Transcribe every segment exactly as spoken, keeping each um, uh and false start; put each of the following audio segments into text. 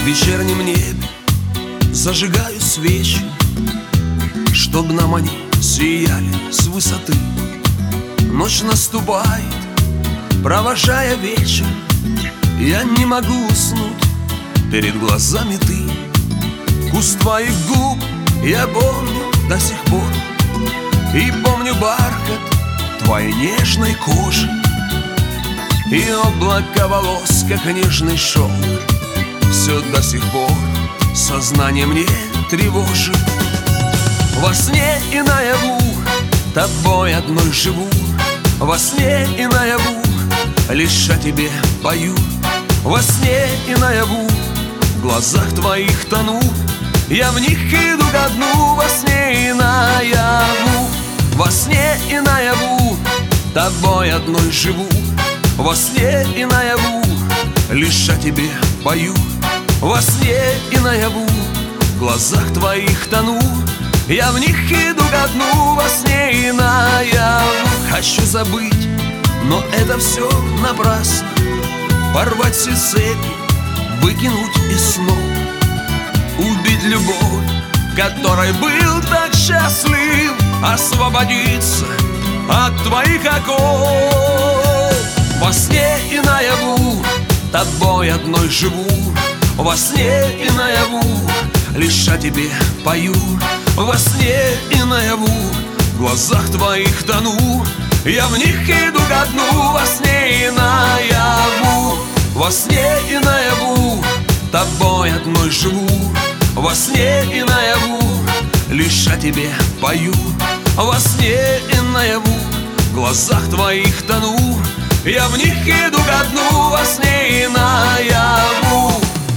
вечернем небе зажигаю свечи, чтоб нам они сияли с высоты. Ночь наступает, провожая вечер, я не могу уснуть, перед глазами ты. Вкус твоих губ я помню до сих пор, и помню бархат твоей нежной кожи, и облако волос, как нежный шелк. Все до сих пор сознание мне тревожит. Во сне и наяву тобой одной живу, во сне и наяву лишь о тебе пою. Во сне и наяву в глазах твоих тону, я в них иду ко дну. Во сне и наяву, во сне и наяву тобой одной живу, во сне и наяву лишь о тебе пою. Во сне и наяву в глазах твоих тону, я в них иду ко дну. Во сне и наяву хочу забыть, но это все напрасно. Порвать все цепи, выкинуть из снов, убить любовь, которой был так счастлив, освободиться от твоих оков. Во сне и наяву тобой одной живу, во сне и наяву лишь о тебе пою. Во сне и наяву в глазах твоих тону, я в них иду ко дну. Во сне и наяву, во сне и наяву тобой одной живу, во сне и наяву лишь о тебе пою. Во сне и наяву в глазах твоих тону, я в них иду ко дну. Во сне и наяву.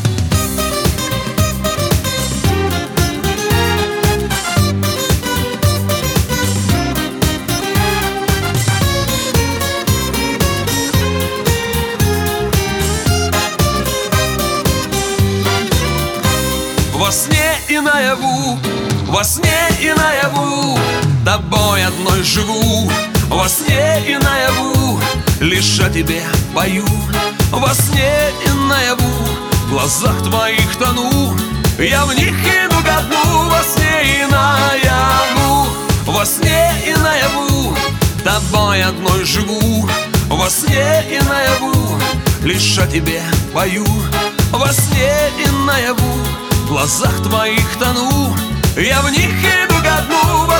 Во сне и наяву, во сне и наяву тобой одной живу, во сне и наяву лишь о тебе пою. Во сне и наяву в глазах твоих тону, я в них иду ко дну. Во сне и наяву, во сне и наяву тобой одной живу, во сне и наяву лишь о тебе пою. Во сне и наяву в глазах твоих тону, я в них иду ко дну.